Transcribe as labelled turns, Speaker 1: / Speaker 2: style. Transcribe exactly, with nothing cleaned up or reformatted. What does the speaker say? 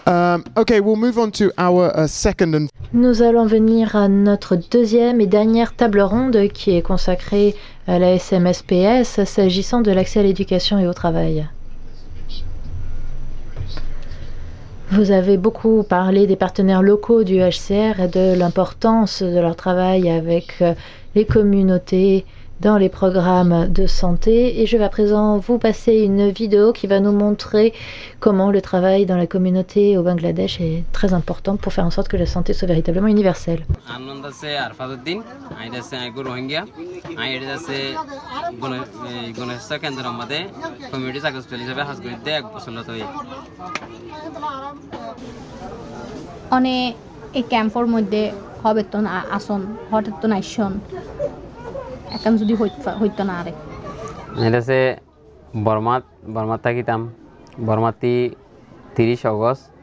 Speaker 1: Um, okay, we'll move on to our uh, second and
Speaker 2: Nous allons venir à notre deuxième et dernière table ronde qui est consacrée à la S M S P S s'agissant de l'accès à l'éducation et au travail. Vous avez beaucoup parlé des partenaires locaux du H C R et de l'importance de leur travail avec les communautés dans les programmes de santé. Et je vais à présent vous passer une vidéo qui va nous montrer comment le travail dans la communauté au Bangladesh est très important pour faire en sorte que la santé soit véritablement universelle.
Speaker 3: অনে এই ক্যাম্পর মধ্যে হবে তো না আসন হঠাৎ তো নাইশন এখন যদি হইতো না আরে
Speaker 4: এটা সে বর্মা বর্মা থাকিতাম বর্মাতি তিরিশ অগস্ট